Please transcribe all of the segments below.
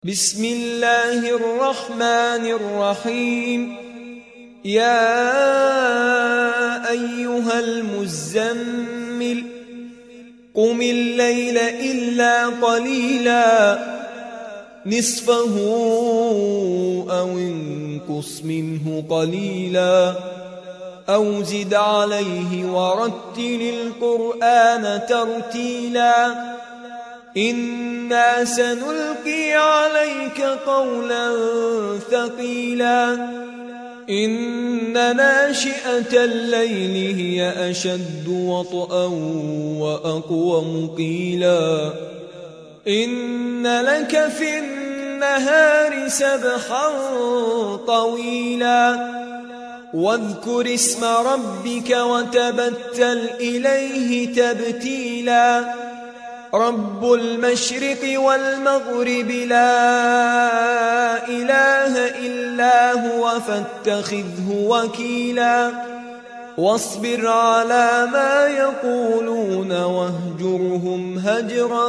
بسم الله الرحمن الرحيم. يا أيها المزمل قم الليل إلا قليلا نصفه أو انقص منه قليلا أو زد عليه ورتل القرآن ترتيلا إنا سنلقي عليك قولا ثقيلا إن ناشئة الليل هي أشد وطئا وأقوم قيلا إن لك في النهار سبحا طويلا واذكر اسم ربك وتبتل إليه تبتيلا رب المشرق والمغرب لا إله إلا هو فاتخذه وكيلا واصبر على ما يقولون واهجرهم هجرا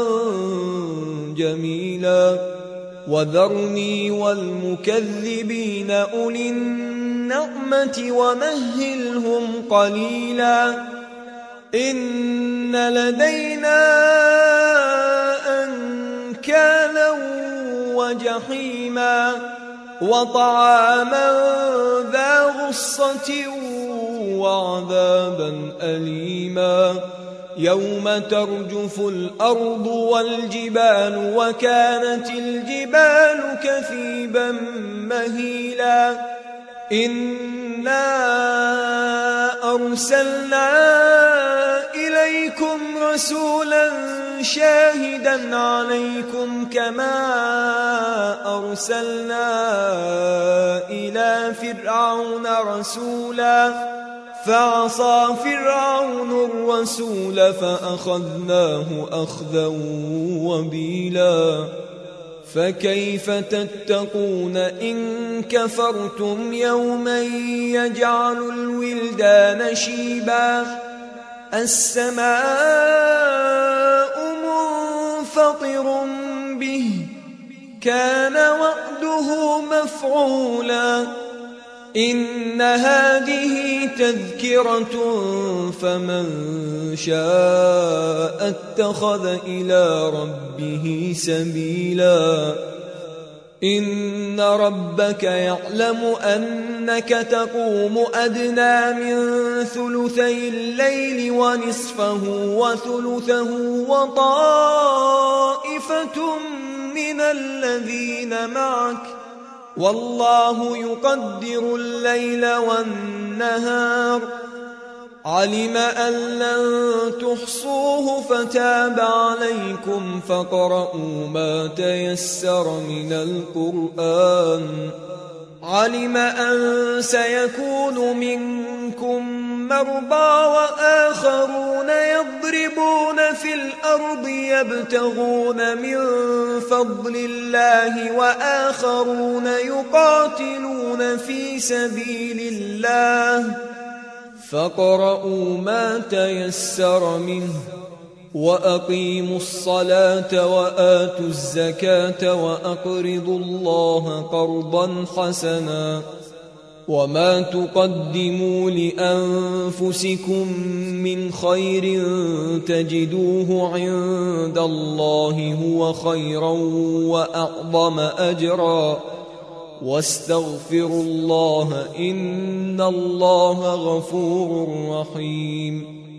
جميلا وذرني والمكذبين أولي النعمة ومهلهم قليلا إن لدينا أنكالا وجحيما وطعاما ذا غصة وعذابا أليما يوم ترجف الأرض والجبال وكانت الجبال كثيبا مهيلا إنا أرسلنا إليكم رسولا شاهدا عليكم كما أرسلنا إلى فرعون رسولا فعصى فرعون الرسول فأخذناه أخذا وبيلا فكيف تتقون إن كفرتم يوما يجعل الولدان شيبا السماء منفطر به كان وعده مفعولا إن هذه تذكرة فمن شاء اتخذ إلى ربه سبيلا إن ربك يعلم أنك تقوم أدنى من ثلثي الليل ونصفه وثلثه وطائفة من الذين معك والله يقدر الليل والنهار علم أن لن تحصوه فتاب عليكم فاقرؤوا ما تيسر من القرآن علم أن سيكون منكم مرضى وآخرون يضربون في الأرض يبتغون من فضل الله وآخرون يقاتلون في سبيل الله فاقرؤوا ما تيسر منه وأقيموا الصلاة وآتوا الزكاة وأقرضوا الله قرضا حسنا وما تقدموا لأنفسكم من خير تجدوه عند الله هو خيرا وأعظم أجرا واستغفروا الله إن الله غفور رحيم